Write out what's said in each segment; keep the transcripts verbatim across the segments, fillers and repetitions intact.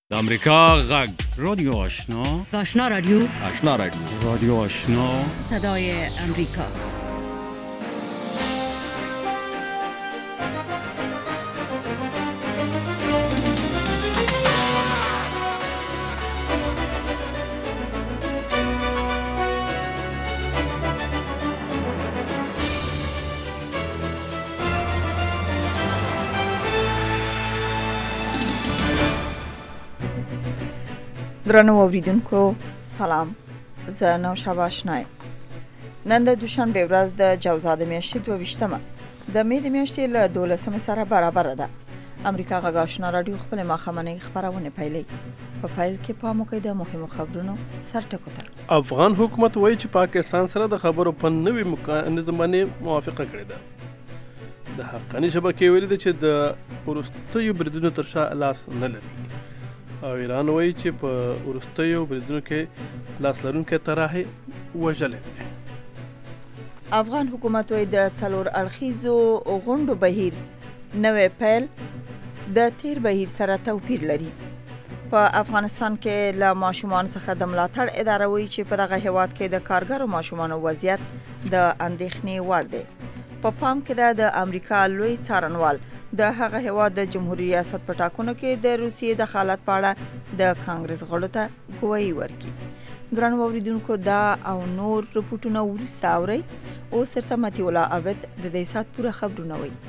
د امریکا غږ رادیو آشنا آشنا رادیو آشنا رادیو رادیو آشنا صدای امریکا. درنو اوریدونکو سلام، زه نوشابه آشنا یم. نن د دوشنبه ورځ د جوزا د میاشتې دوه ویشتمه د مې د میاشتې له دولسمې سره برابر ده. امریکا غږ آشنا رادیو خپل ماښامنۍ خپرونه پیلوي. په پیل کې پام وکړئ د مهمو خبرونو سرټکو ته. افغان حکومت وایي چې پاکستان سره د خبرو په نوي میکانیزم باندې موافقه کړې ده. د حقاني شبکې ویلي ده چې د وروستیو بریدونو تر شا لاس نه لري، او ایران وایي چې په وروستیو بریدونو کې لاس لرونکي طرحې وژلې دي. افغان حکومت وایي د څلور اړخیزو غونډو بهیر نوې پیل د تیر بهیر سره توپیر لري. په افغانستان کې له ماشومان څخه د ملاتړ اداره وایي چې په دغه هیواد کې د کارګرو ماشومانو وضعیت د اندېښنې وړ دی. په پا پام کې ده د امریکا لوی څارنوال د هغه هیواد د جمهوریت ریاست په ټاکنو کې د روسیې د دخالت په اړه د کانګرس غړو ته ګواهي ورکړي. درنو اوریدونکو دا او نور رپورټونه وروسته اورئ. اوس درته متي الله عابد د دې سات پوره خبرونه وایي.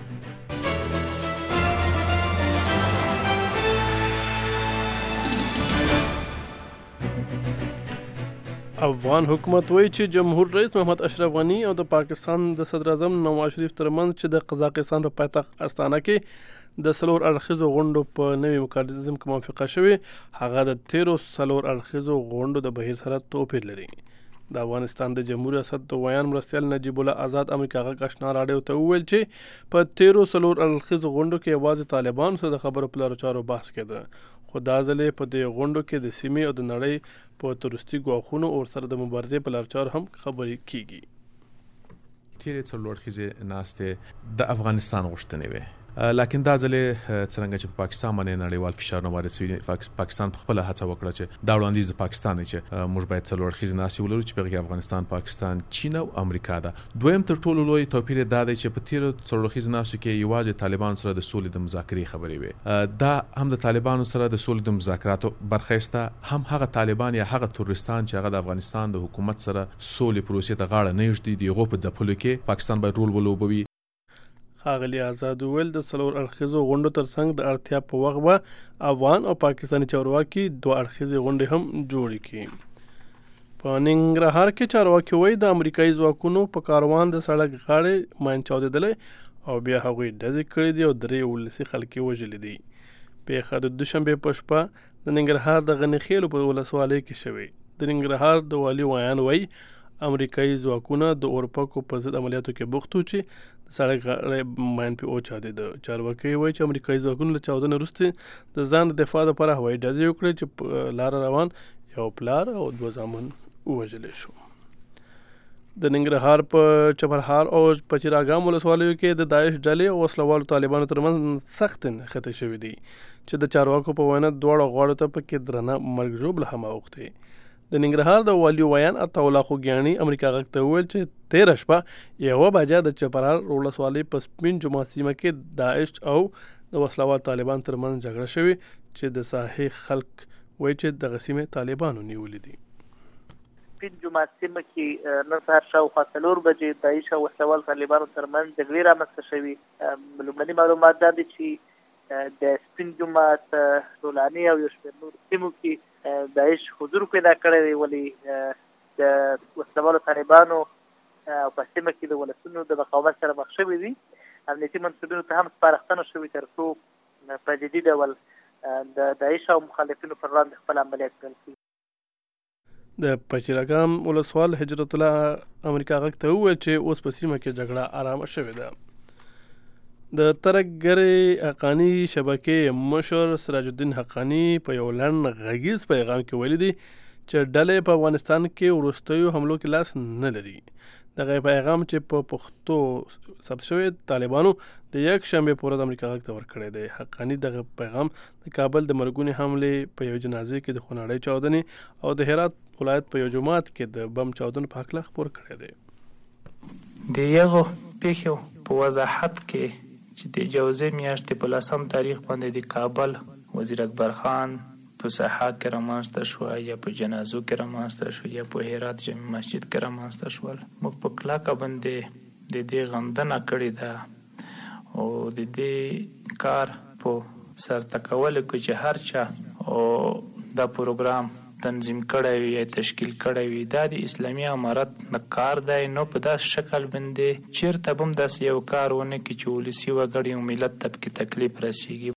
افغان حکومت وایي چې جمهور رئیس محمد اشرف غنی او د پاکستان د صدر اعظم نواز شریف ترمنځ چې د قزاقستان په پایتخت استانه کې د څلور اړخیزو غونډو په نوي میکانیزم کې موافقه شوې، هغه د تیرو څلور اړخیزو غونډو د بهیر سره توپیر لري. د افغانستان د جمهوریت ریاست د ویان مرستیال نجیب الله آزاد امریکا غږ آشنا راډیو ته وویل چې په تیرو څلور اړخیزو غونډو کې یوازې طالبانو سره د خبرو په لارو چارو بحث کېده، خو دا ځل په دې غونډو کې د سیمې او د نړۍ په تورستي ګواښونو او سره د مبارزې په لارو چارو هم خبرې کیږي. تیرې څلور اړخیزې ناستې د افغانستان غوښتنې وې، لکن دا ځل څنګه چې په پاکستان باندې نړیوال فشار وارد شوی، پاکستان په خپل هڅه وکړه چې دا وړاندیز د پاکستان چې موږ باید څلور اړخیزې ناستې ولرو چې په هغه کې افغانستان، پاکستان، چین او امریکا ده. دویم تر ټولو لوی توپیر دا دی چې په تیرو څلور اړخیزې ناستو کې یوازې طالبانو سره د سولې د مذاکرې خبرې وې. دا هم د طالبانو سره د سولې د مذاکراتو برخه، هم هغه طالبان یا هغه تروریستان چې هغه د افغانستان د حکومت سره سولې پروسې ته غاړه نه ږدي، د هغو په ځپلو کې پاکستان باید رول ولوبوي. ښاغلي آزاد وویل د څلور اړخیزو غونډو ترڅنګ د اړتیا په وخت به افغان او پاکستاني چارواکي دوه اړخیزې غونډې هم جوړې کړي. په ننګرهار کې چارواکي وایي د امریکایي ځواکونو په کاروان د سړک غاړې ماین چاودېدلی او بیا هغوی ډزې کړې دي او درې ولسي خلک یې وژلي دي. پیښه د دوشنبې په شپه د ننګرهار د غني خیلو په ولسوالۍ کې شوې. د ننګرهار د والي ویان وایي امریکایي ځواکونه د اورپکو په ضد عملیاتو کې بوخت وو چې د سړک غاړې ماین پې وچاودېده. چارواکي وایي چې امریکایي ځواکونو له چاودنې وروسته د ځان د دفاع لپاره هوایي ډزې وکړې چې په لاره روان یو پلار او دوه زامن ووژلی شو. د ننګرهار په چپرهار او پچیراګام ولسوالیو کې د داعش ډلې او وسلوالو طالبانو ترمنځ سخت نښتې شوې دي چې د چارواکو په وینا دواړو غاړو ته پکې درنه مرګ ژوبله هم اوښتې. د ننګرهار د والي ویان عطاالله خوږیاڼي امریکا غږ ته وویل چې تېره شپه یوه بجه د چپرهار ولسوالۍ په سپین جومات سیمه کې داعش او د وسلوال طالبان ترمنځ جګړه شوې چې د ساحې خلک وایي چې دغه سیمې طالبانو نیولې دي. سپین جومات سیمه کې نن سهار شاوخوا څلور بجې داعش او وسلوال طالبانو ترمنځ جګړې رامنځته شوې. لومړني معلومات دا دي چې د سپین جومات، رولاني او یو شمېر نور سیمو کې داعش حضور پیدا کړی دی، ولې د وسلوالو طالبانو په سیمه کې د ولسونو د مقاومت سره مخ شوي دي. امنیتي منصبینو ته هم سپارښتنه شوې تر څو په جدي ډول د داعش او مخالفینو پر وړاندې خپل عملیات پیل کړي. د پچیراګام ولسوال هجرت الله امریکا غږ ته وویل چې اوس په سیمه کې جګړه آرامه شوې ده. د ترکګرې حقاني شبکې مشر سراج الدین حقاني په یو لنډ غږیز پیغام کې ویلي دي چې ډلې په افغانستان کې وروستیو حملو کې لاس نه لري. دغه پیغام چې په پښتو ثبت شوی طالبانو د یک شنبه پورې د امریکا غږ ته ورکړی دی. حقانی دغه پیغام د کابل د مرګونې حملې په یو جنازې کې د خونړۍ چاودنې او د هرات ولایت په یو جومات کې د بم چاودنې په هکله خپور کړی دی. د یغو پیښو په وضاحت کې چې د جوزې میاشتې په لسم تاریخ باندې د کابل وزیر اکبر خان په ساحه کې رامنځته شو یا په جنازو کې رامنځته شو یا په هرات جمعي مسجد کې رامنځته شول. موږ په کلکه باندې د دې غندنه کړې ده او د دې کار په سرته کولو کې چې هر چا او دا پروګرام تنظیم کړی وي یا تشکیل کړی وي دا د اسلامي امارت نه کار دی. نو په داس شکل باندې چیرته به هم داسې یو کار ونه کړي چې ولسي وګړي او ملت ته پکې تکلیف رسیږي.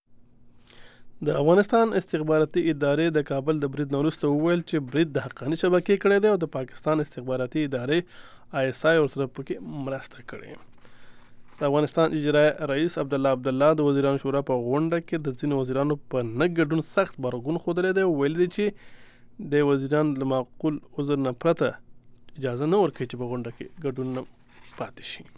د افغانستان استخباراتي ادارې د کابل د برید نه وروسته وویل چې برید د حقاني شبکې کړی دی او د پاکستان استخباراتي ادارې آی اس آی ورسره پکې مرسته کړې. د افغانستان اجرایه رئیس عبدالله عبدالله د وزیرانو شورا په غونډه کې د ځینو وزیرانو په نه ګډون سخت غبرګون ښودلی دی او ویلي دی چې د وزیران له معقول عذر نه پرته اجازه نه ورکوي چې په غونډه کې ګډون نه پاتې شي.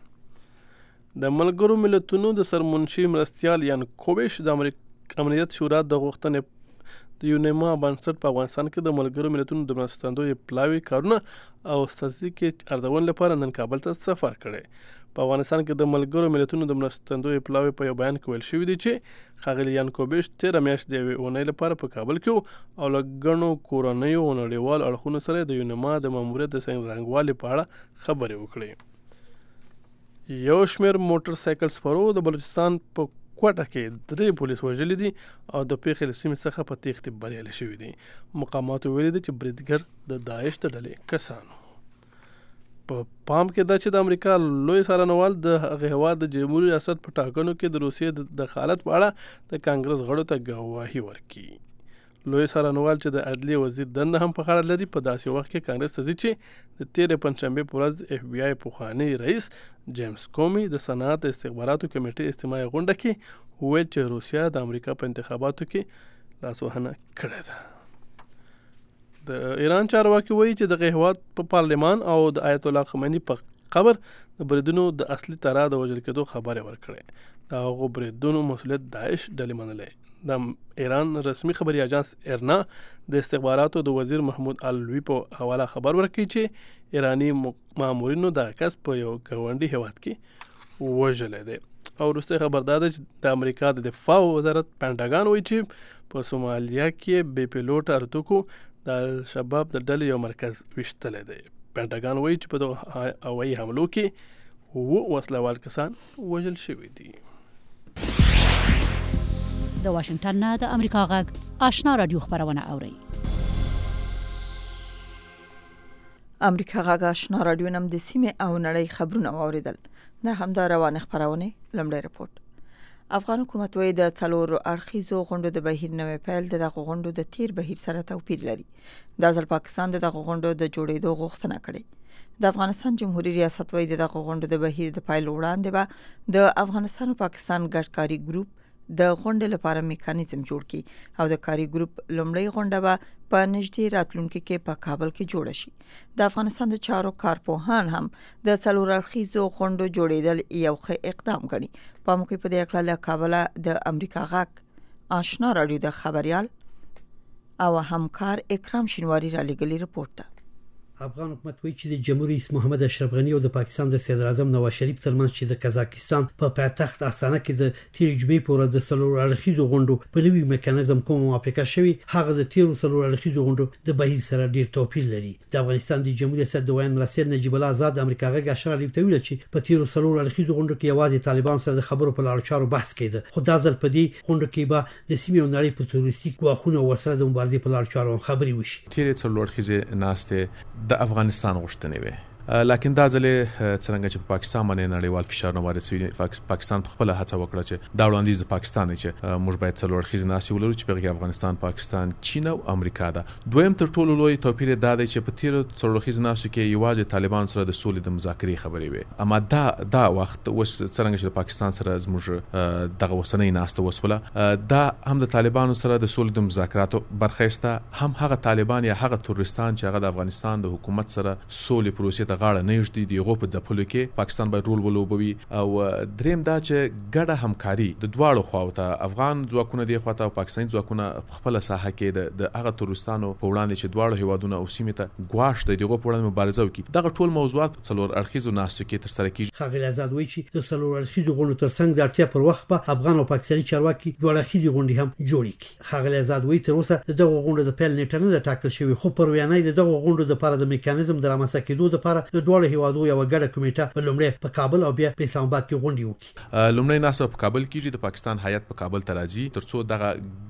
د ملګرو ملتونو د سرمنشي مرستیال یان کوبیش د امریکا امنیت شورا د غوښتنې د یونیما بنسټ په افغانستان کې د ملګرو ملتونو د مرستندوی پلاوي کارونه او ستراتیژیکي ارزونې لپاره نن کابل ته سفر کړی. په افغانستان کې د ملګرو ملتونو د مرستندوی پلاوي په یو بیان کې ویل شوی دی چې ښاغلي یان کوبیش تېره میاشت د یوې اونۍ لپاره په کابل کې او له ګڼو کورنیو او نړیوالو اړخونو سره د یونیما د ماموریت د څرنګوالي په اړه خبرې وکړې. یو شمېر موټر سایکل سپرو د بلوچستان په کوټه کې درې پولیس وژلي دي او د پیښې له سیمې څخه په تیښتې بریالي شوي دي. مقاماتو ویلي دي چې بریدګر د داعش د ډلې کسانو. په پام کې ده چې د امریکا لوی څارنوال د هغه هېواد د جمهوري ریاست په ټاکنو کې د روسیې د دخالت په اړه د کانګرس غړو ته ګواهي ورکړي. لوی څارنوال چې د عدلیې وزیر دنده هم په غاړه لري په داسې وخت کې کانګرس ته ځي چې د تېرې پنجشنبې په ورځ اف بی آی پخوانی رئیس جیمز کومي د صنعت استخباراتو کمیټې اجتماعي غونډه کې وویل چې روسیه د امریکا په انتخاباتو کې لاسوهنه کړې ده. د ایران چارواکي وایي چې دغه هېواد په پارلمان او د آیت الله خمیني په قبر د بریدونو د اصلي تړا د وژل کېدو خبرې ورکړې. د هغو بریدونو مسؤلیت داعش ډلې منلی. د ایران رسمي خبري اژانس ایرنا د استخباراتو د وزیر محمود الوی په حواله خبر ورکړي چې ایرانی مامورینو د کس په یو ګاونډي هېواد کې وژلی دی. او وروستی خبر دا ده چې د امریکا د دفاع وزارت پینټاګان وایي چې په سومالیا کې بې پیلوټ الوتکو د الشباب د ډلې یو مرکز ویشتلی دی. پینټاګان وایي چې په دغه هوایي حملو کې اووه وسلوال کسان وژل شوي دي. د واشنگټن نه د امریکا غږ آشنا رادیو خبرونه اوري. امریکا غږ آشنا رادیو نم د سیمې او نړۍ خبرونه اوریدل. نه هم دا روانه خبرونه لمړی رپورت. افغان حکومت وایي د څلور اړخیزو غونډو د بهیر نوې پیل د دغه غونډو د تیر بهیر سره توپیر لري. د ځل پاکستان د دغه غونډو د جوړېدو غوښتنه کړې. د افغانستان جمهوریت ریاست وایي د دغه غونډو د بهیر د پیل وړاندې به د افغانستان او پاکستان ګډ کاري ګروپ د غونډې لپاره میکانیزم جوړ کړي او د کاري ګروپ لومړی غونډه به په نږدې راتلونکي کې په کابل کې جوړه شي. د افغانستان د چارو کارپوهان هم د څلور اړخیزو غونډو جوړېدل یو ښه اقدام ګڼي. په موقع په دې اړه له کابل د امریکا غږ آشنا رادیو د خبريال او همکار اکرام شینواری را لګلی رپورت ده. افغان حکومت وایي چې د جمهوریت رئیس محمد اشرف غنی او د پاکستان د صدر اعظم نواز شریف ترمنځ چې د قزاقستان په پایتخت استانه کې د تیر جمعې په ورځ د څلور اړخیزو غونډو په نوي میکانیزم کوم موافقه شوې هغه د تیر څلور اړخیزو غونډو د بهیر سره ډیر توپیر لري. د افغانستان د جمهوریت ریاست د ویان مرستیال نجیب الله آزاد امریکا غږ اشاره لري چې په تیر څلور اړخیزو غونډو کې یوازې طالبان سره د خبرو په لار چارو بحث کېده. خو دا ځل په دې غونډو کې به د سیمې او نړۍ په تروریستي ګواښونو او سره د مبارزې په لار چارو خبرې وشي. تیر څلور اړخیزه ناسته د افغانستان غوښتنې وي لکن دا ځلې څنګه چې په پاکستان باندې نړیوال فشار نه وارد شوی پاکستان په خپل هڅه وکړه چې دا وړاندیز پاکستان چې موږ باید څلور اړخیزې ناستې ولرو چې په افغانستان پاکستان چین او امریکا ده. دویم تر ټولو لوی توپیر دا دی چې په تیرو څلور اړخیزې ناستو کې یوازې طالبان سره د سولې د مذاکرې خبرې وي، اما دا دا وخت اوس څنګه چې د پاکستان سره زموږ دغه اوسنۍ ناسته وسوله دا هم د طالبانو سره د سولې د مذاکراتو برخېسته، هم هغه طالبان یا هغه ترورستان چې هغه د افغانستان د حکومت سره سولې پروسې ته غاړه نه ږدي د هغو په ځپلو کې پاکستان باید رول ولوبوي. او دریم دا چې ګډه همکاري د دواړو خواو ته افغان ځواکونه دی خواته او پاکستاني ځواکونه په خپل ساحه کې د هغه ترورستانو په وړاندې چې دواړو هیوادونو او سیمې ته ګواښ دی دغه په وړاندې مبارزه وکړي. دغه ټول موضوعات څلور اړخیزو ناستو کې تر سره کیږي. ښاغلي آزاد وایي چې د څلور اړخیزو غونډو ترڅنګ د اړتیا پر وخت په افغان او پاکستاني چارواکي دوه اړخیزې غونډې هم جوړې کړي. ښاغلي آزاد وایي تر اوسه د دغه غونډو د پیل نیټه نه ده ټاکل شوې، خو پر ویانۍ د دغه غونډو لپاره د میکانیزم د رامنځته کېدو لپاره د دواړو هیوادو یو ګډه کمیټه په لومړی په کابل او بیا په اسلام آباد کې غونډې وکړي. لومړی ناسته په کابل کېږي، د پاکستان هیات په کابل ته راځي ترڅو دغه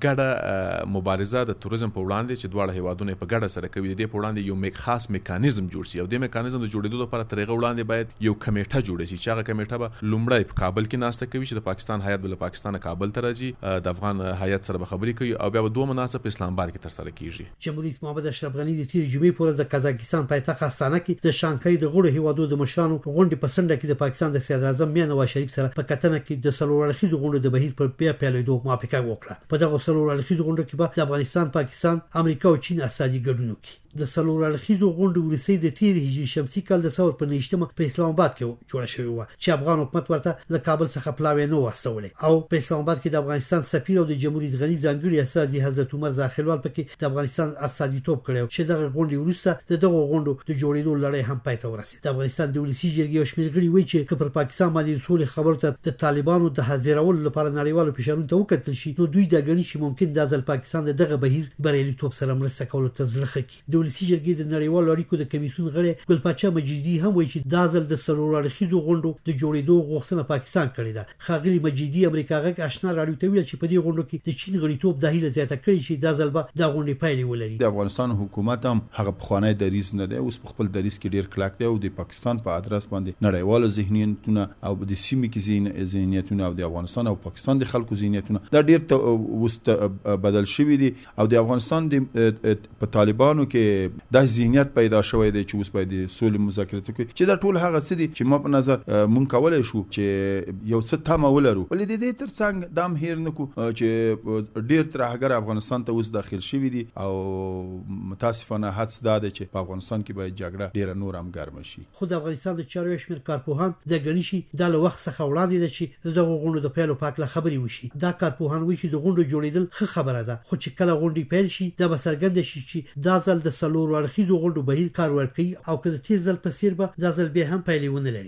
ګډه مبارزه د توریزم په وړاندې چې دواړه هیوادونه په ګډه سره کوي د دې په وړاندې یو میک خاص میکانیزم جوړ شي او د میکانیزم د جوړېدو لپاره تر هغه وړاندې باید یو کمیټه جوړ شي چې هغه کمیټه به لومړی په کابل کې ناسته کوي چې د پاکستان هیات بل پاکستان کابل ته راځي، د افغان هیات سره به خبرې کوي او بیا به دوه مناسب په اسلام آباد کې تر سره کیږي. جمهوریت رئیس محمد اشرف غنی د تیر جمعې په ورځ د قزاقستان پایتخت استانه کې د شانګهای د غړو هیوادو د مشرانو غونډې په سنډه کې د پاکستان د صدر اعظم میا نواز شریف سره په کتنه کې د څلور اړخیزو غونډو د بهیر پر بیا پیلېدو موافقه وکړه. په دغه څلور اړخیزو غونډو کې به د افغانستان، پاکستان، امریکا او چین استازي ګډون وکړي. د څلور اړخیزو غونډو وروستۍ د تیر هجري شمسي کال د ثور په نهشتمه په اسلام آباد کې جوړه شوې وه چې افغان حکومت ورته له کابل څخه پلاوی نه واستولې او په اسلام آباد کې د افغانستان سفیر او د جمهوریت غني ځانګړي استازي حضرت عمر زاخیلوال پکې د افغانستان استازیتوب کړی چې دغه غونډې وروسته د دغه غونډو د جوړېدو لړۍ هم پای ته ورسېد. د افغانستان د ولسي جرګې یو شمېر غړي وایي چې که پر پاکستان باندې د سولې خبرو ته د طالبانو د حاضرولو لپاره نړیوالو فشارونو ته وکتل شي نو دوی دا ګڼي چې ممکن دا ځل پاکستان د دغه بهیر بریالیتوب سره مرسته کولو ته زړه ښه کړي. د ولسي جرګې د نړیوالو اړیکو د کمیسیون غړی ګلپاچا مجیدي هم وایي چې دا ځل د څلور اړخیزو غونډو د جوړېدو غوښتنه پاکستان کړې ده. ښاغلي مجیدي امریکا غږ آشنا راډیو ته ویل چې په دې غونډو کې د چین غړیتوب د هیله زیاته کړې چې دا ځل به دا غونډې پایلې ولري. د افغانستان حکومت هم هغه پخوانی دریځ نه دی، اوس په خپل دریځ کې ډیر کلک دی او د پاکستان په ادرس باندې نړیوالو ذهنیتونه او د سیمې کې ذهنیتونه او د افغانستان او پاکستان د خلکو ذهنیتونه دا ډیر وست بدل شوی دي او د افغانستان د په طالبانو کې د ذهنیت پیدا شوی دی چې اوس باید سولې مذاکرات وکړي چې دا ټول هغه څه دي چې ما په نظر مونږ کولای شو چې یو څه تمه ولرو، ولې د دې ترڅنګ دا هم هیر نکو چې ډیر ترهګر افغانستان ته اوس داخل شوی دي او متاسفانه حدس دا دی چې په افغانستان کې باید جګړه ډیر نور هم ګرمه شي. خو د افغانستان د چارو شمیر کارپوهان د غنی شي د وخت څخه وړاندې ده چې دغه غونډو د پیلو پاک له خبري وشي. دا کارپوهان وایي چې د غونډو جوړیدل ښه خبره ده، خو چې کله غونډې پیل شي دا به څرګند شي چې دا ځل د څلور اړخیزو غونډو بهیر کار ورکوي او که د تیر ځل په څیر به دا ځل بیا هم پایلې ونه لري.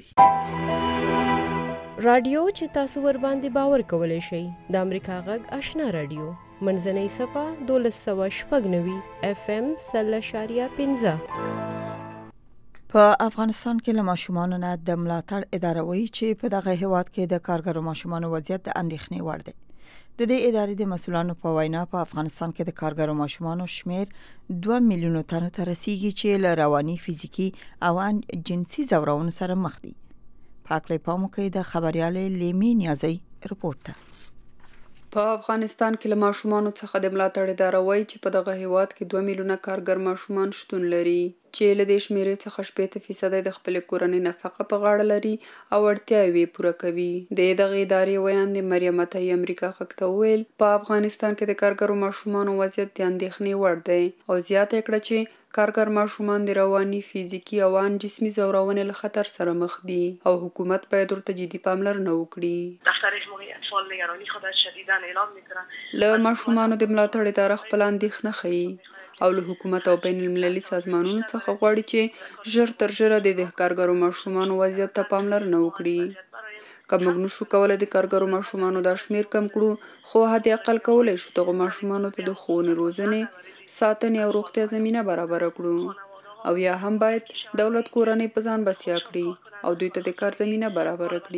رادیو چې تاسو ور باندې باور کولای شئ د امریکا غږ آشنا رادیو منځنۍ صفه دولس سوه شپږ نوي اف ام سل اشاریه پنځه. په افغانستان کې له ماشومانو نه د ملاتړ اداره وایي چې په دغه هیواد کې د کارګرو ماشومانو وضعیت د اندېښنې وړ دی. د دې ادارې د مسؤلانو په وینا په افغانستان کې د کارګرو ماشومانو شمیر دوه میلیونو تنو ته رسیږي چې له رواني، فزیکي او جنسي ځورونو سره مخ دي. پاکلې پامو کې د خبريالې لیمي نیازي رپورټ ده. په افغانستان کې له ماشومانو څخه د ملاتړ اداره وایي چې په دغه هیواد کې دوه میلیونه کارګر ماشومان شتون لري چې له دې شمیرې څخه شپېته فیصده د خپل کورنۍ نفقه په غاړه لري او اړتیاوې پوره کوي. د دغه ادارې ویاند مریم عطایي امریکا غږ ته وویل په افغانستان کې د کارګرو ماشومانو وضعیت د اندېښنې وړ دی او زیاته کړه چې کارګر ماشومان د رواني، فزیکي او ان جسمي ځورونې له خطر سره مخ دي او حکومت باید ورته جدي پاملرنه وکړي. له ماشومانو د ملاتړ اداره خپل اندېښنه ښيي او له حکومت او بین المللي سازمانونو څخه غواړي چې ژر تر ژره د دې کارګرو ماشومانو وضعیت ته پاملرنه وکړي. که موږ نشو کولی د کارګرو ماشومانو دا شمیر کم کړو خو حد اقل کولی شو دغو ماشومانو ته د ښوونې، روزنې، ساتنې او روغتیا زمینه برابره کړو او یا هم باید دولت کورنۍ په ځان بسیا کړي او دوی ته د کار زمینه برابره کړي.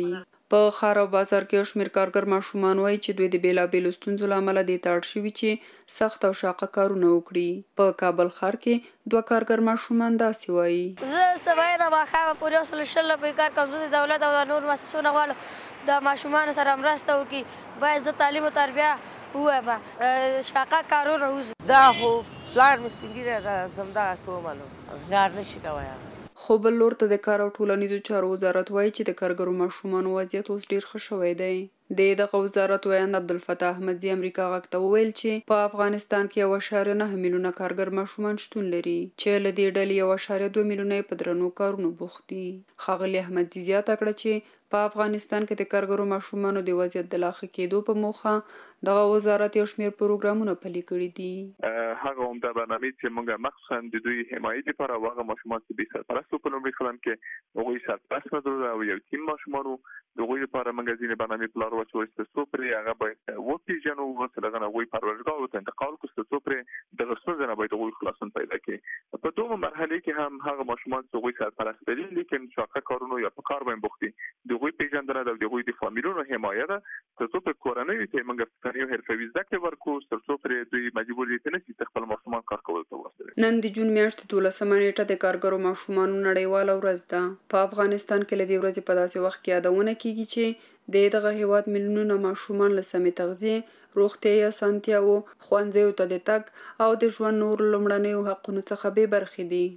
په ښار او بازار کې یو شمېر کارګر ماشومان وایي چې دوی د بېلابېلو ستونزو له امله دې ته اړ شوي چې سخت او شاقه کارونه وکړي. په کابل ښار کې دوه کارګر ماشومان داسې وایي: زه سبا د ماښامه پورې وسله شل په کار کوم. زه د دولت او د نور مؤسسو نه غواړم د ماشومانو سره مرسته وکړي. باید زه تعلیم او تربیه ووایم، شاقه کارونه وشي. دا خو پلار مې سپین ږیری ده، زه همدغه کوم نو کار نشي کوی. خو بل لور ته د کار او ټولنیزو چارو وزارت وایي چې د کارګرو ماشومانو وضعیت اوس ډیر ښه شوی دی. د دغه وزارت ویاند عبدالفتاح احمدزي امریکا غږ ته وویل چې په افغانستان کې یو اعشاریه نهه میلیونه کارګر ماشومان شتون لري چې له دې ډلې یو اعشاریه دوه میلیونه په درنو کارونو بوخت دي. ښاغلي احمدزي زیاته کړه چې په افغانستان کې د کارګرو ماشومانو د وضعیت د لا ښه کېدو په موخه دغه وزارت یو شمېر پروګرامونه پلي کړي دي. هغه عمده برنامې چې موږ مخصوصا د دوی حمایت لپاره هغه ماشومان چې بې سرپرستو په لومړي قدم کې هغوی سرپرست نه او یو تیم ماشومانو د هغوی لپاره موږ ځینې برنامې په لار واچوو چې څو پرې هغه باید وپېژنو، ورسره دغه هغوی پروردګارو ته انتقال کړو چې څو پرې دغه ستونزې نه باید هغوی خلاصون پیدا کړي. په دویمه مرحله کې هم هغه ماشومان چې هغوی سرپرست لري لیکن شاقه کارونو یا په کار باندې بوخت دي، د هغوی پېژندنه د هغوی د فامیلونو حمایه ده تر څو په کورنیو کې موږ یو حرفوي زده کړې ورکړو تر څو پرې دوی مجبور دي چې نه شي خپل ماشومان کار کولو ته واستوي. نن د جون میاشتې دولسمه نیټه د کارګرو ماشومانو نړیواله ورځ ده. په افغانستان کې له دې ورځې په داسې وخت کې یادونه کیږي چې د دغه هیواد میلیونونه ماشومان له سمې تغذیې، روغتیايي اسانتیاوو، ښوونځیو ته د تګ او د ژوند نور لومړنیو حقونو څخه بې برخې دي.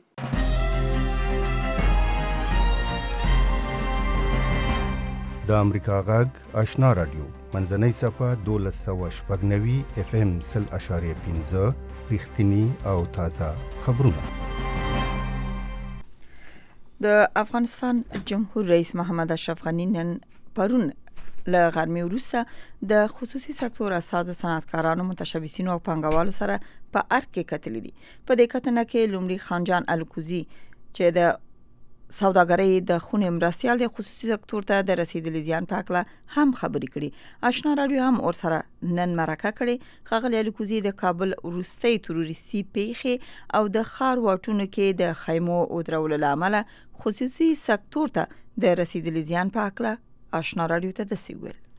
د امریکا غږ آشنا رادیو منځنۍ صفحه دولس سوه شپږ نوي اف ام سل اشاریه پنځه رښتیني او تازه خبرونه. د افغانستان جمهور رئیس محمد اشرف غني نن پرون له غرمې وروسته د خصوصي سکتور اساسو صنعتکارانو، متشبثینو او پانګوالو سره په ارګ کې کتلې دي. په دې کتنه کې لومړي خانجان الکوزي چې د سوداګرۍ د خونې مرستیال د خصوصي سکتور ته د رسیدلي زیان په اړه هم خبرې کړي. آشنا رادیو هم اور سره نن مرکه کړي. ښاغلي الکوزي د کابل وروستۍ تروریستي پیښې او د ښار واټونو کې د خیمو ودرولو له امله خصوصي سکتور ته د رسیدلي زیان په اړه آشنا رادیو ته داسې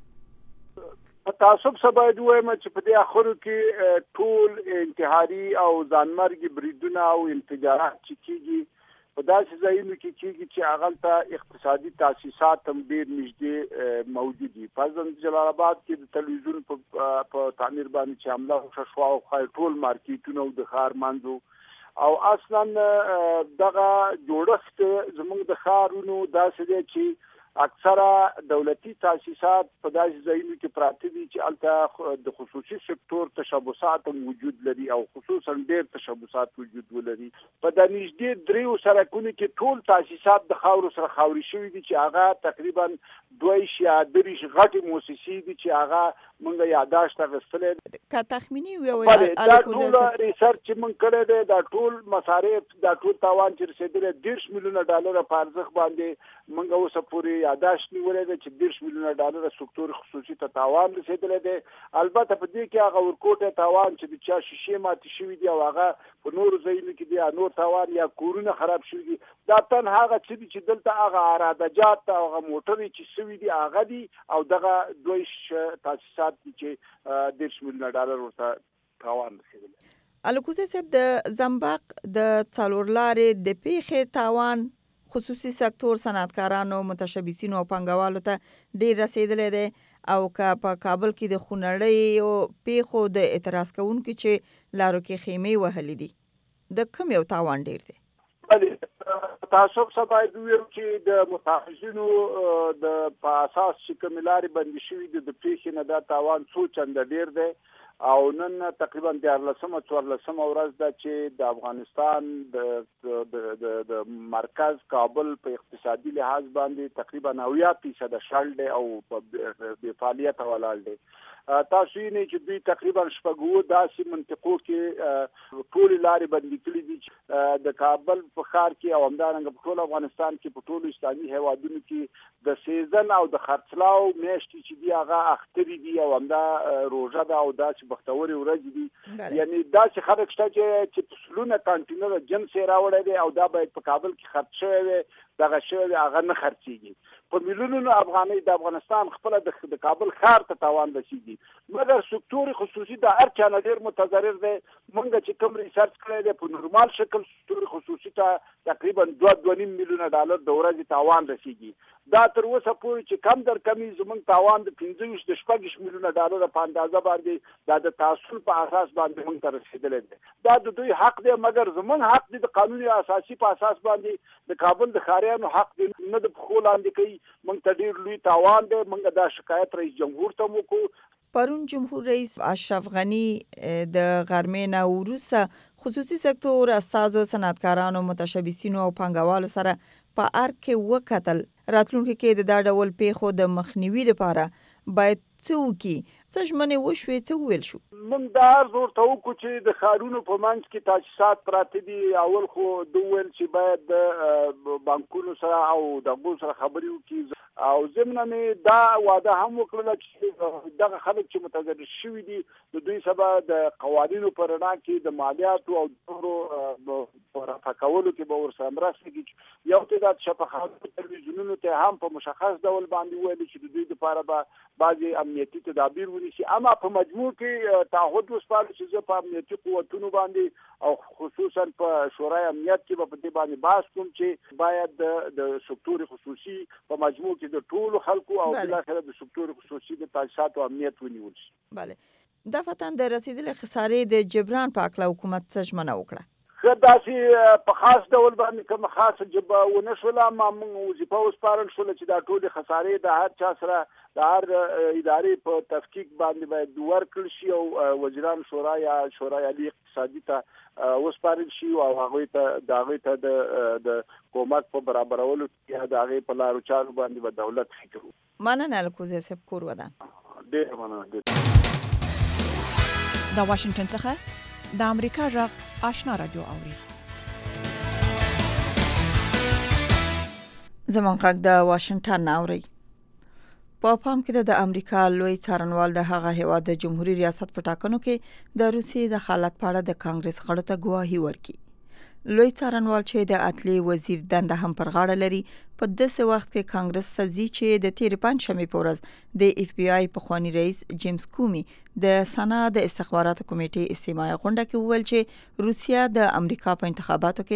ویل: په تعصب سره باید ووایم چې په دې اخرو کې ټول انتحاري او ځانمرګي بریدونه او انفجارات چې کیږي په داسې ځایونو کې کېږي چې هغلته اقتصادي تاسیسات هم ډېر نږدې موجود دي. فرضاً جلال آباد کې د تلویزیون په تعمیر باندې چې حمله وشوه شاوخوا ټول مارکیټونه او د ښار منځ او اصلاً دغه جوړښت زموږ د ښارونو داسې دی چې اکثره دولتي تاسیسات په داسې ځایونو کې پراته دي چې هلته د خصوصي سکتور تشبثات هم وجود لري او خصوصا ډېر تشبثات وجود ولري. په د نږدې دریو سړکونو کې ټول تاسیسات د خاورو سره خاوري شوي دي چې هغه تقریبا دوه یا درې غټې موسسې دي چې هغه موږ یاداشت اخیستلی. که تخمیني ووایو دا ټول ریسرچ چې موږ کړی دی دا ټول مصارف دا ټول تاوان چې رسېدلی دېرش میلیونه ډالره په ارزښت باندې موږ اوسه پورې یاداشت نیولې ده چې دېرش میلیونه ډالره سکتور خصوصي ته تاوان رسېدلی دی. البته په دې کې هغه ورکوټی تاوان چې د چا شیشې ماتې شوي دي او هغه په نورو ځایونو کې دي نور تاوان یا کورونه خراب شوي دي. دا تن هغه څه دي چې دلته هغه ارادجات او هغه موټرې چې سوي دي هغه دي او دغه دوه تاسیسات دي چې دېرش میلیونه ډالر ورته تاوان رسېدلی. الکوزي صاحب د زمباق د څلور لارې د پیښې تاوان خصوصي سکتور، صنعتکارانو، متشبثینو او پانګوالو ته ډېر رسېدلی دی او که په کابل کې د خونړۍ او پیښو د اعتراض کوونکو چې لارو کې خیمې وهلې دي د کوم یو تاوان ډېر دی؟ بلې تعصب څخه باید وویل چې د متخصصینو د په اساس چې کومې لارې بندې شوي دي د پیښې نه دا تاوان څو چنده ډېر دی او نن تقریبا دیارلسمه څوارلسمه ورځ ده چې د افغانستان د د مرکز کابل په اقتصادي لحاظ باندې تقریبا اویا فیصده شل دی او په فعالیت ولاړ دی. تاسو یې نه چې دوی تقریبا شپږ داسې منطقو کې ټول لارې بندې کړې دي چې د کابل په ښار کې او همدارنګه په ټول افغانستان کې په ټولو اسلامي هیوادونو کې د سیزن او د خرڅلاو میاشتې چې دي هغه اخترې دي او همدا روژه ده او داسې بختورې ورځې دي. یعنی داسې خلک شته چې سلونه کانټینر جنس یې راوړی دی او دا باید په کابل کې خرڅ شوی وي دغه شوی هغه نه خرڅېږي. په میلیونونو افغانۍ د افغانستان خپل د کابل ښار ته تاوان رسیږي مګر سکتور خصوصي د هر چا نه ډېر متضرر دی. موږ چې کوم ریسرچ کړی دی په نورمال شکل سکتور خصوصي ته تقریبا دوه دوه نیم میلیونه ډالر د ورځې تاوان رسیږي. دا تر اوسه پورې چې کم در کمی زموږ تاوان د پنځه ویشت د شپږ ویشت میلیونه ډالر په اندازه باندې دا د تحصیل په اساس باندې موږ ته رسېدلی دی. دا د دوی حق دی مګر زموږ حق دی د قانون اساسي په اساس باندې د کابل د ښاریانو حق دی نه د پښو لاندې کوي. موږ ته ډېر لوی تاوان دی. موږ دا شکایت رئیس جمهور ته وکړو. پرون جمهور رئیس اشرف غنی د غرمې نه وروسته خصوصي سکتور استازو صنعتکارانو متشبثینو او پانګوالو سره په ارګ کې وکتل. راتلونکي کې د دا ډول پیښو د مخنیوي لپاره باید څه وکړي؟ څه ژمنې وشوې؟ څه وویل شو؟ موږ دا عرض ورته وکړو چې د ښارونو په منځ کې تاسیسات پراته دي. اول خو د وویل چې باید د بانکونو سره او دغو سره خبرې وکړي او ضمن مې دا وعده هم وکړله چې دغه خلک چې متضرر شوي دي د دوی سبا د قوانینو په رڼا کې د مالیاتو او دورو په رفع کولو کې به ورسره مرسته وکړي. یو تعداد شفاخانو تلویزیونونو ته هم په مشخص ډول باندې وویل چې د دوی دپاره به بعضې امنیتي تدابیر ونیسي. اما په مجموع کې تعهد وسپارلو چې زه په امنیتي قوتونو باندې او خصوصا په شورای امنیت کې به په دې باندې بحث کوم چې باید د سکتور خصوصي په مجموع کې د ټولو خلکو او بالاخره د سکتور خصوصي د تاسیساتو امنیت ونیول شي. بله. دفتر د رسیدلې خسارې د جبران په اړه حکومت څه ژمنه وکړه؟ که داسې په خاص ډول باندې کومه خاصه جبه ونه شوله ما موږ وظیفه وسپارل شوله چې دا ټولې خسارې د هر چا سره د هر ادارې په تفکیک باندې باید ورکړل شي او وزیران شورا یا شورای عالی اقتصادي ته وسپارل شي او هغوی ته د هغوی ته د کومک په برابرولو یا د هغې په لارو چارو باندې به دولت فکر وکړي. مننه الکوزی صاحب، کور ودان. ډېره مننه. د واشنګټن څخه د امریکا غږ آشنا رادیو اوري. زمون غږ د واشنګټن اوري. په پام کې د امریکا لوی څارنوال د هغه هیواد د جمهوریت ریاست په ټاکنو کې د روسیې د حالت په اړه د کانګرس غړو ته ګواهي ورکړي. لوی څارنوال چې د عدلیې وزیر دنده هم پر غاړه لري په داسې وخت کې کانګرس ته ځي چې د تیر پنځشنبې په ورځ د اف بی آی پخوانی رئیس جیمز کومي د سنا د استخباراتو کمیټې استماعي غونډه کې وویل چې روسیا د امریکا په انتخاباتو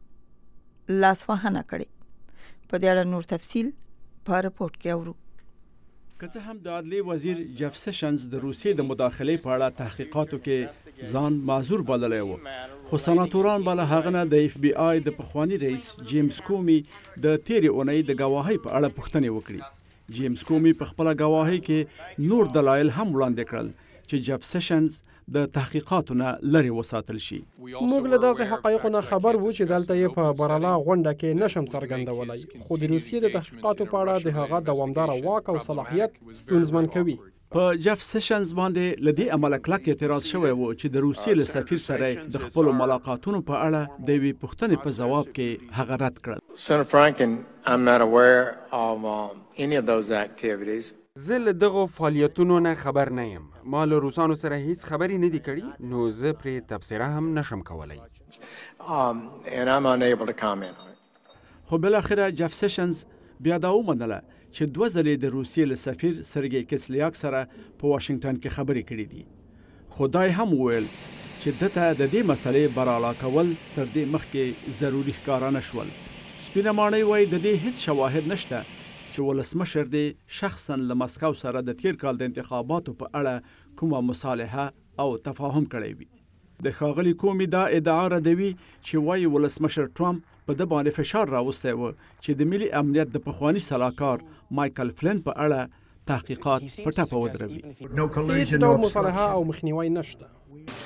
کې لاسوهنه کړې. په دې اړه نور تفصیل په رپورت کې اورو. که څه هم د عدلیې وزیر جف سیشنز د روسیې د مداخلې په اړه تحقیقاتو کې ځان معذور بللی و، خو سناتوران به له هغه نه د اف بی آی د پخواني رئیس جیمز کومي د تیرې اونۍ د ګواهۍ په اړه پوښتنې وکړي. جیمز کومي په خپله ګواهۍ کې نور دلایل هم وړاندې کړل چې جف سیشنز د تحقیقاتو نه لرې وساتل شي. موږ له داسې حقایقو نه خبر وو چې دلته یې په براله غونډه کې نشم څرګندولی، خو د روسیې د تحقیقاتو په اړه د هغه دوامداره واک او صلاحیت ستونزمن کوي. په جف سیشنز باندې له دې امله کلک اعتراض شوی و چې د روسیې له سفیر سره د خپلو ملاقاتونو په اړه د یوې پوښتنې په ځواب کې هغه رد کړل. Senator Franken, I'm not aware of um, any of those activities. زه له دغو فعالیتونو نه خبر نه یم. ما له روسانو سره هیڅ خبرې نه دي کړي، نو زه پرې تبصره هم نشم کولی. Um, and I'm unable to comment on it. خو بالاخره جف سیشنز بیا دا ومنله چې دوه ځلې د روسیې له سفیر سرګی کسلیاک سره په واشنګټن کې خبرې کړې دي. خو دا هم وویل چې دته د دې مسلې براله کول تر دې مخکې ضروري ښکاره نه شول. سپینه ماڼۍ وایي د دې هیڅ شواهد نشته چې ولسمشر دې شخصا له مسکو سره د تیر کال د انتخاباتو په اړه کومه مصالحه او تفاهم کړی وي. د ښاغلي کومي دا ادعا ردوي چې وایي ولسمشر ټرمپ په ده باندې فشار راوستی و چې د ملي امنیت د پخواني سلاکار مایکل فلن په اړه تحقیقات په ټپه ودروي. هیڅ ډول مصالحه او مخنیوی نشته.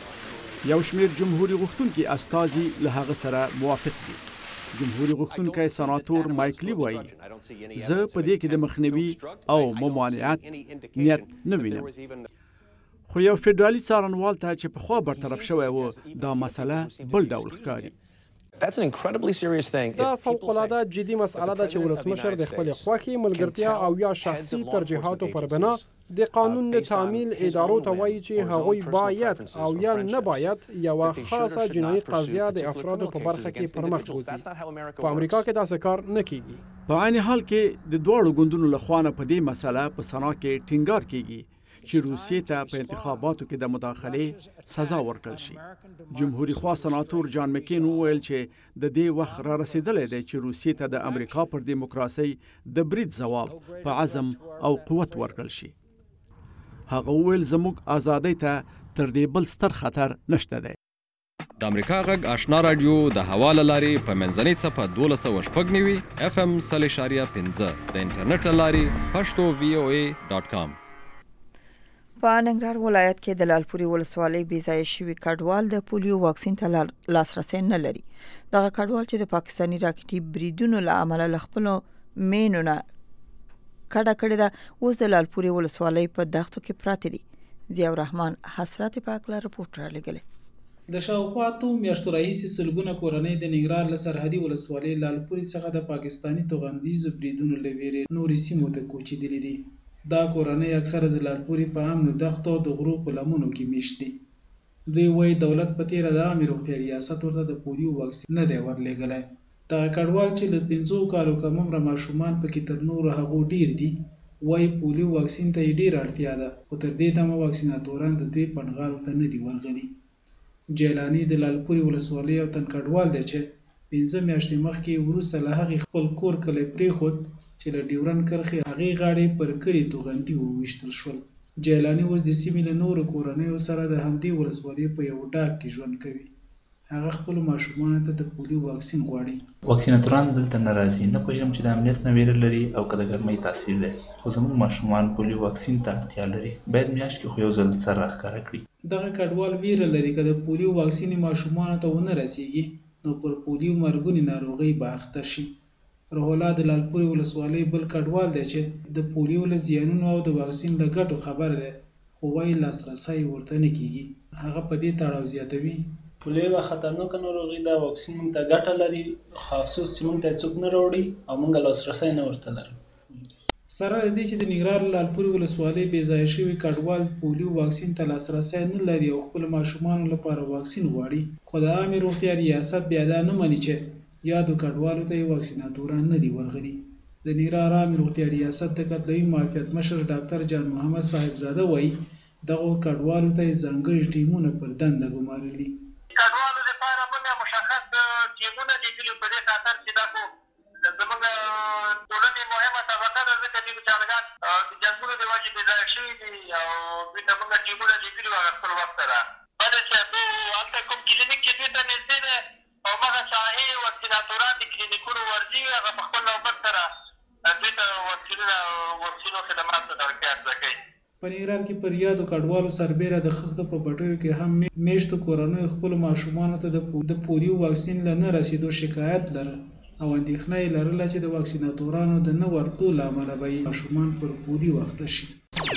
یو شمېر جمهوري غوښتونکي استازي له هغه سره موافق دي. جمهوري غوښتونکی سناتور مایکلی وایي زه په دې کې د مخنیوي او ممانعت نیت نه وینم. خو یو فدرالي څارنوال ته چې پخوا برطرف شوی و دا مسله بل ډول ښکاري. دا فوق‌العاده جدي مسأله ده چې ولسمشر د خپلې خوښې، ملګرتیا او یا شخصي ترجیحاتو پر بنا د قانون د تعمیل ادارو ته وایي چې هغوی باید او یا نه باید یوه خاصه جنایي قضیه د افرادو په برخه کې پرمخ بوځي. په امریکا کې داسې کار نه کیږي. په عین حال کې د دواړو ګوندونو له خوا په دې مسله په سنا کې ټینګار کیږي چې روسیې ته په انتخاباتو کې د مداخلې سزا ورکړل شي. جمهوریت خوا سناتور جان مکین وویل چې د دې وخت را رسیدلی دی چې روسیې ته د امریکا پر دیموکراسۍ د برید ځواب په عزم او قوت ورکړل شي. هغه وویل زموږ ازادۍ ته تر دې بل ستر خطر نشته دی. د امریکا غږ آشنا رادیو د هوا له لارې په منځنۍ څپه دولس سوه شپږ نوي اف ام سل اشاریه پنځه د انټرنیټ له لارې پښتو وی او ای ډاټ کام. په ننګرهار ولایت کې د لالپورې ولسوالۍ بې ځایه شوي کډوال د پولیو واکسین ته لاسرسی نه لري. دغه کډوال چې د پاکستاني راکټي بریدونو له امله له خپلو مینو نه کډه کړې ده، اوس د لالپورې ولسوالۍ په دښتو کې پراته دي. ضیاء الرحمن حسرت په اړه رپورټ رالیږلی. د شاوخوا اتو میاشتو راهیسې سلګونه کورنۍ د ننګرهار له سرحدي ولسوالۍ لالپورې څخه د پاکستاني توغندیزو بریدونو له ویرې نورې سیمو ته کوچېدلې دي. دا کورنۍ اکثره د لالپورې په امنو دښتو او د غرو په لمنو کې میشت دي. دوی وایي دولت په تیره د عامې روغتیا ریاست ورته د پولیو واکسین نه دی ورلېږلی. دغه کډوال چې له پنځو کالو کم عمره ماشومان پکې تر نورو هغو ډېر دي، وایي پولیو واکسین ته یې ډېره اړتیا ده، خو تر دې دمه واکسیناتوران د دوی پنډغالو ته نه دي ورغلي. جیلاني د لالپورې ولسوالۍ یو تن کډوال دی چې پنځه میاشتې مخکې وروسته له هغې خپل کور کلی پرېښود چې له ډیورنډ کرښې هغې غاړې پر کلي توغندي وویشتل شول. جیلاني اوس د سیمې له نورو کورنیو سره د همدې ولسوالۍ په یو ډاګ کې ژوند کوي. هغه خپلو ماشومانو ته د پولیو واکسین غواړي. واکسیناتوران دلته نه راځي. نه پوهېږم چې د امنیت نه ویره لري او که د ګرمۍ تاثیر دی، خو زموږ ماشومان پولیو واکسین ته اړتیا لري. باید میاشت کې خو یو ځل سر راښکاره کړي. دغه کډوال ویره لري که د پولیو واکسین ماشومانو ته ونه رسیږي نو پر پولیو مرګونې ناروغۍ به اخته شي. روح الله د لالپورې ولسوالۍ بل کډوال دی چې د پولیو له زیانونو او د واکسین له ګټو خبر دی، خو وایي لاسرسی ورته نه کیږي. هغه په دې تړاو زیاتوي: پولیو یوه خطرناکه ناروغي ده، واکسین موږ ته ګټه لري، خو افسوس چې موږ ته څوک نه راوړي او موږ لاسرسی نه ورته لرو. سره له دې چې د ننګرهار لالپورې ولسوالۍ بې ځایه شوي کډوال پولیو واکسین ته لاسرسی نه لري او خپلو ماشومانو لپاره واکسین غواړي، خو د عامې روغتیا ریاست بیا دا نه مني چې یادو کډوالو ته یې واکسیناتوران نه دي ورغلي. د ننګرهار عامې روغتیا ریاست د قتلوي معافیت مشر ډاکټر جان محمد صاحبزاده وایي دغو کډوالو ته یې ځانګړي ټیمونه پر دنده ګمارلي. کډوالو لپاره موږ مشخص ټیمونه لیکلي په دې خاطر چې دا خو زموږ ټولنې مهمه طبقه ده، ځکه دوی بچارګان د جنګونو د وجې بې ځایه شوي دي او دوی ته موږ ټیمونه لیکلي وو خپل وخت سره. بله چې هلته کوم کلینیک چې دوی ته نږدې دی او هغه شاهي واکسیناتوران د کلینیکونو ورځي، هغه په خپل نوبت سره دوی ته واکسینونه واکسینو خدماتو ته اړتیا زده کوي. په ننګرهار کې پر یادو کډوالو سربیره د خښتو په پټیو کې هم میشتو کورنیو خپلو ماشومانو ته د پولیو واکسین له نه رسېدو شکایت لره او اندېښنه یې لرله چې د واکسیناتورانو د نه ورتلو له امله به یې ماشومان پر پولیو اخته شي.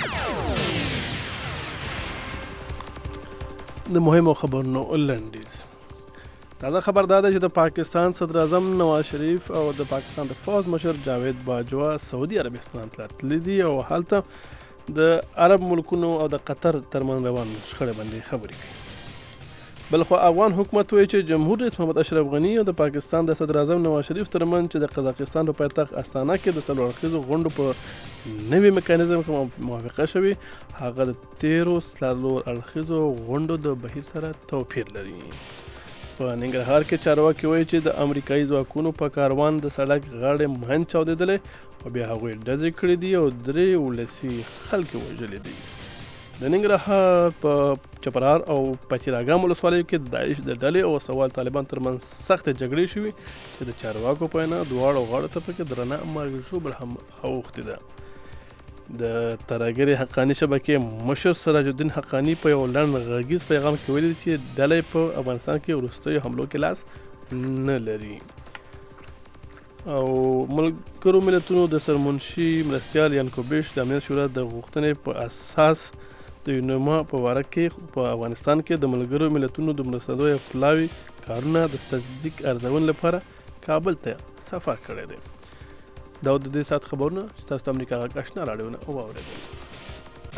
د مهمو خبرونو لنډیز. تازه خبر دا ده چې د پاکستان صدر اعظم نواز شریف او د پاکستان د فوج مشر جاوید باجوا سعودي عربستان ته تللي دي او هلته د عرب ملکونو او د قطر ترمن روان شخړې باندې خبرې کوي. بلخو افغان حکومت وایي چې جمهور رئیس محمد اشرف غني او د پاکستان د صدر اعظم نواز شریف ترمن چې د قزاقستان په پایتخت استانه کې د څلور اړخیزو غونډو په نوي میکانیزم کې موافقه شوې، هغه د تیرو څلور اړخیزو غونډو د بهیر سره توپیر لري. په ننګرهار کې چارواکي وایي چې د امریکایي ځواکونو په کاروان د سړک غاړې مهن چاودېدلی او بیا هغوی ډزې کړې دي او درې ولسي خلک وژلي دي. د ننګرهار په چپرهار او پچیراګام ولسوالیو کې د داعش د ډلې او سوال طالبان ترمنځ سختې جګړې شوې چې د چارواکو په وینا دواړو غاړو ته پکې درنه مرګ ژوبل هم اوښتې ده. د ترهګرې حقاني شبکې مشر سراج الدین حقاني په یو لنډ غږیز پیغام کې ویلي چې ډلې په افغانستان کې وروستیو حملو کې لاس نه لري. او ملګرو ملتونو د سرمنشي مرستیال یانکوبیش د امنیت شورا د غوښتنې په اساس د یونما په واره کې په افغانستان کې د ملګرو ملتونو د مرستندویه پلاوي کارونه د تصدیق ارزونې لپاره کابل ته سفر کړی دی. دا د دې سات خبرونه ستاسو د امریکا غږ آشنا راډیو نه واورېدل.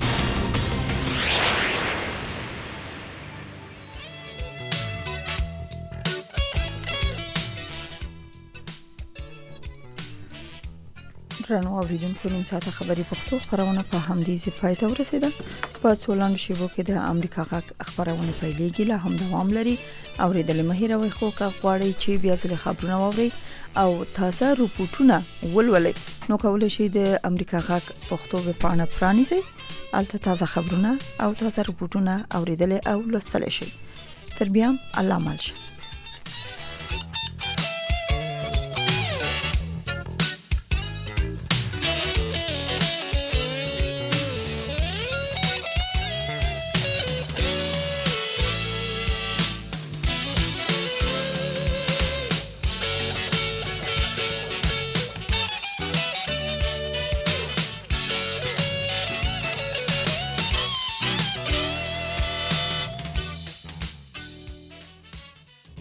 درنو اوریدونکو نن ساعته خبري پښتو خبرونه په همدې ځای پای ته ورسیده. په څولانو شیبو کې د امریکا غږ خبرونه پیلېږي، لا هم دوام لري. اوریدل مهیروي خو کا غواړي چې بیا ځل خبرونه واوري او تازه رپورټونه ولولي، نو کولای شي د امریکا غږ پښتو په پاڼه پرانیزي، الته تازه خبرونه او تازه رپورټونه اوریدل او لوستل شي. تر بیا الله مالشه.